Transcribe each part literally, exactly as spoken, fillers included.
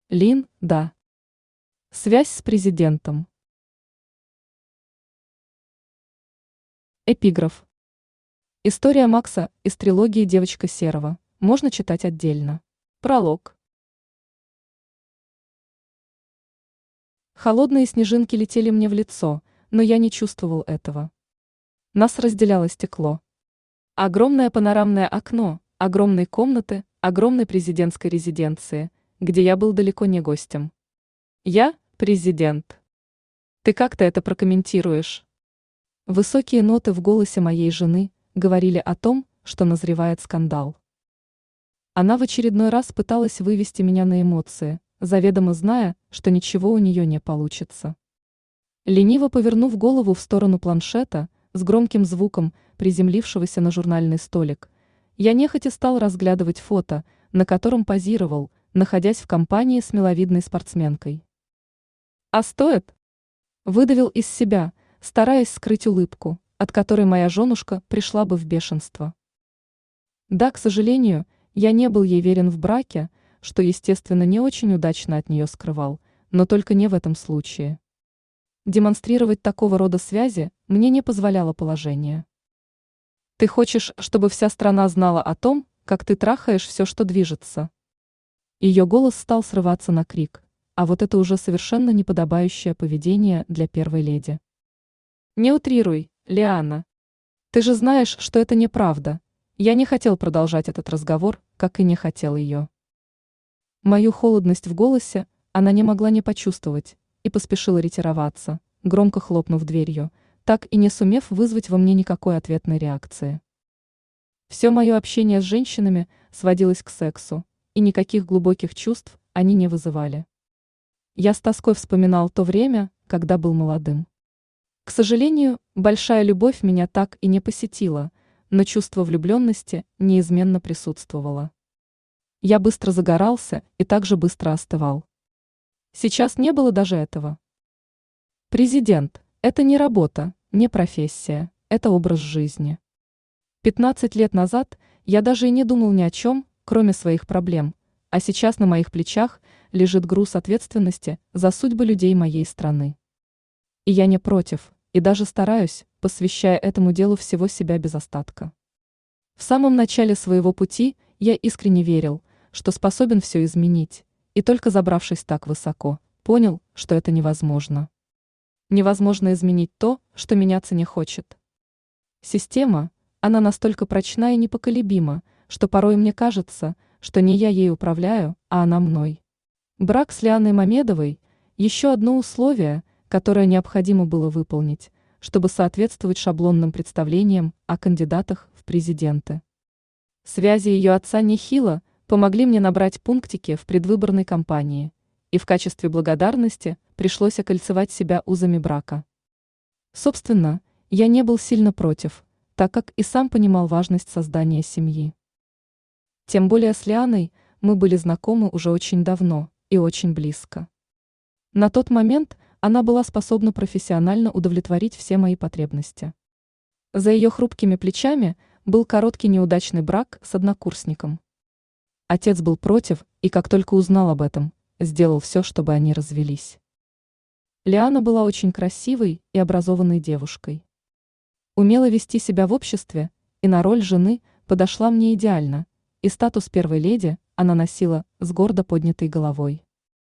Лин, да. Связь с президентом. Эпиграф. История Макса из трилогии «Девочка Серого» можно читать отдельно. Пролог. Холодные снежинки летели мне в лицо, но я не чувствовал этого. Нас разделяло стекло. Огромное панорамное окно, огромные комнаты, огромной президентской резиденции, где я был далеко не гостем. Я – президент. Ты как-то это прокомментируешь? Высокие ноты в голосе моей жены говорили о том, что назревает скандал. Она в очередной раз пыталась вывести меня на эмоции, заведомо зная, что ничего у нее не получится. Лениво повернув голову в сторону планшета, с громким звуком приземлившегося на журнальный столик, я нехотя стал разглядывать фото, на котором позировал, находясь в компании с миловидной спортсменкой. «А стоит?» – выдавил из себя, стараясь скрыть улыбку, от которой моя женушка пришла бы в бешенство. Да, к сожалению, я не был ей верен в браке, что, естественно, не очень удачно от нее скрывал, но только не в этом случае. Демонстрировать такого рода связи мне не позволяло положение. «Ты хочешь, чтобы вся страна знала о том, как ты трахаешь все, что движется?» Ее голос стал срываться на крик, а вот это уже совершенно неподобающее поведение для первой леди. «Не утрируй, Лиана. Ты же знаешь, что это неправда. Я не хотел продолжать этот разговор, как и не хотел ее». Мою холодность в голосе она не могла не почувствовать и поспешила ретироваться, громко хлопнув дверью, так и не сумев вызвать во мне никакой ответной реакции. Все мое общение с женщинами сводилось к сексу, и никаких глубоких чувств они не вызывали. Я с тоской вспоминал то время, когда был молодым. К сожалению, большая любовь меня так и не посетила, но чувство влюбленности неизменно присутствовало. Я быстро загорался и также быстро остывал. Сейчас не было даже этого. Президент – это не работа, не профессия, это образ жизни. Пятнадцать лет назад я даже и не думал ни о чем, кроме своих проблем, а сейчас на моих плечах лежит груз ответственности за судьбы людей моей страны. И я не против, и даже стараюсь, посвящая этому делу всего себя без остатка. В самом начале своего пути я искренне верил, что способен все изменить, и только забравшись так высоко, понял, что это невозможно. Невозможно изменить то, что меняться не хочет. Система, она настолько прочна и непоколебима, что порой мне кажется, что не я ей управляю, а она мной. Брак с Лианой Мамедовой – еще одно условие, которое необходимо было выполнить, чтобы соответствовать шаблонным представлениям о кандидатах в президенты. Связи ее отца нехило помогли мне набрать пунктики в предвыборной кампании, и в качестве благодарности пришлось окольцевать себя узами брака. Собственно, я не был сильно против, так как и сам понимал важность создания семьи. Тем более с Лианой мы были знакомы уже очень давно и очень близко. На тот момент она была способна профессионально удовлетворить все мои потребности. За ее хрупкими плечами был короткий неудачный брак с однокурсником. Отец был против и, как только узнал об этом, сделал все, чтобы они развелись. Лиана была очень красивой и образованной девушкой. Умела вести себя в обществе, и на роль жены подошла мне идеально, и статус первой леди она носила с гордо поднятой головой.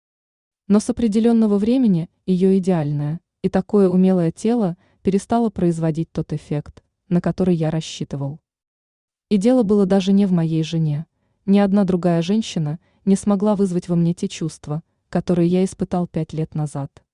Но с определенного времени ее идеальное и такое умелое тело перестало производить тот эффект, на который я рассчитывал. И дело было даже не в моей жене. Ни одна другая женщина не смогла вызвать во мне те чувства, которые я испытал пять лет назад.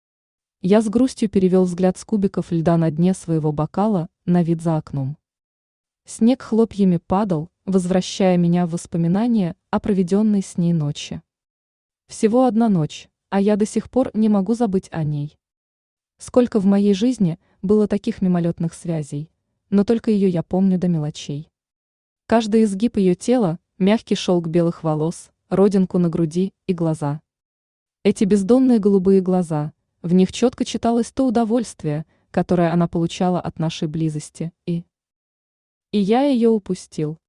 Я с грустью перевел взгляд с кубиков льда на дне своего бокала на вид за окном. Снег хлопьями падал, возвращая меня в воспоминания о проведенной с ней ночи. Всего одна ночь, а я до сих пор не могу забыть о ней. Сколько в моей жизни было таких мимолетных связей, но только ее я помню до мелочей. Каждый изгиб ее тела, мягкий шелк белых волос, родинку на груди и глаза. Эти бездонные голубые глаза, в них четко читалось то удовольствие, которое она получала от нашей близости, и... И я ее упустил.